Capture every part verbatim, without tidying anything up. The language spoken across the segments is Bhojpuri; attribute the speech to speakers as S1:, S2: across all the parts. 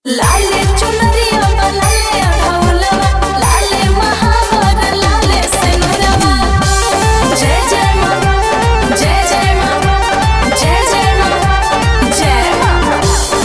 S1: लाले चुनरिया लाले अढ़ौलवा लाले महावर लाले सिंहरवा। जय जय माँ जय जय माँ जय जय माँ जय माँ।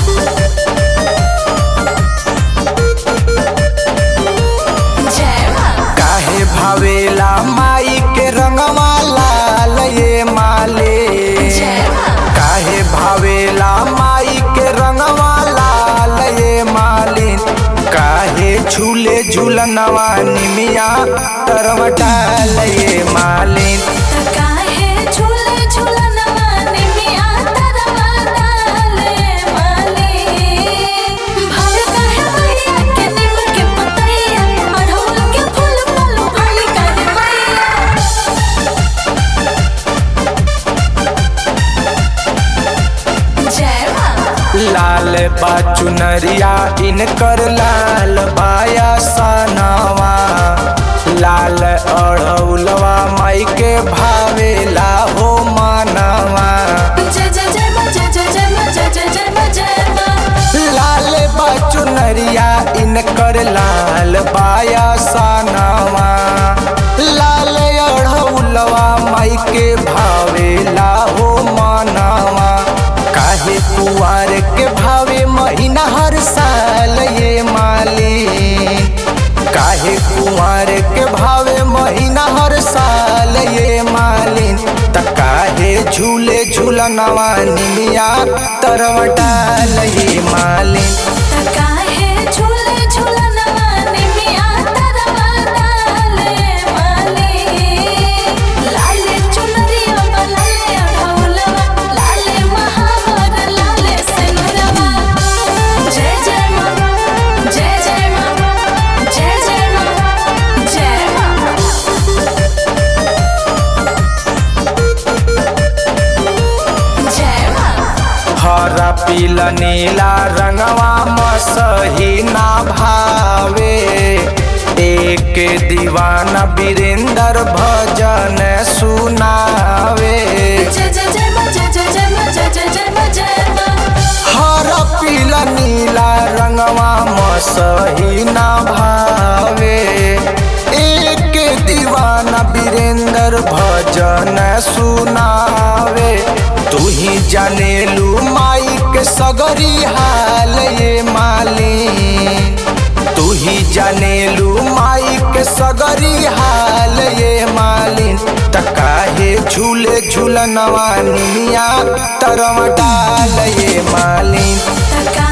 S1: जय माँ।
S2: काहे भावेला माई के रंगवा लाल ये माले।
S1: जय माँ।
S2: काहे भावेला माई के रंगवा लाल ये मालिन। काहे झूले झूलनवा निमिया तरवटाल ये मालिन।
S1: काहे झूले झूलनवा निमिया तरवा डाले मालिन। भाव काहे मैया के निम के पतैया अढ़ौल के फूल फल फल काहे मैया। जय माँ।
S2: लाल बा चुनरिया इनकर लाल बाया सनवा। लाल अढ़ौलवा माई के भावेला हो मनवा।
S1: जय जय जय माँ जय जय जय माँ जय जय जय माँ जय माँ।
S2: लाल बा चुनरिया इनकर लाल बाया सनवा। लाल अढ़ौलवा माई के भावेला हो मनवा। काहे कुवार के भावे महीना हर साल ये मालिन। काहे कुवार के भावे महीना हर साल ये मालिन। त काहे झूले झूलनवा निमिया तरवटाल ये मालिन।
S1: काहे झूले झूलनवा निमिया तरवा डाले मालिन। लाले चुनरिया लाले अढ़ौलवा लाले महावर लाले सिंहरवा। जय जय माँ जय जय माँ जय जय माँ जय माँ। जय माँ।
S2: हरा पीला नीला रंगवा मसही ना भावे। एक दीवाना वीरेंद्र भजन सुनावे।
S1: जय जय जय माँ जय जय जय माँ जय जय जय माँ जय माँ।
S2: हरा पीला नीला रंगवा मसही ना भावे। एक दीवाना वीरेंद्र भजन सुनावे। तू ही जानेलू माई के सगरी हाल ये मालिन। तू ही जानेलू माई के सगरी हाल ये मालिन। त काहे झूले झूलनवा निमिया तरवटाल ये मालिन।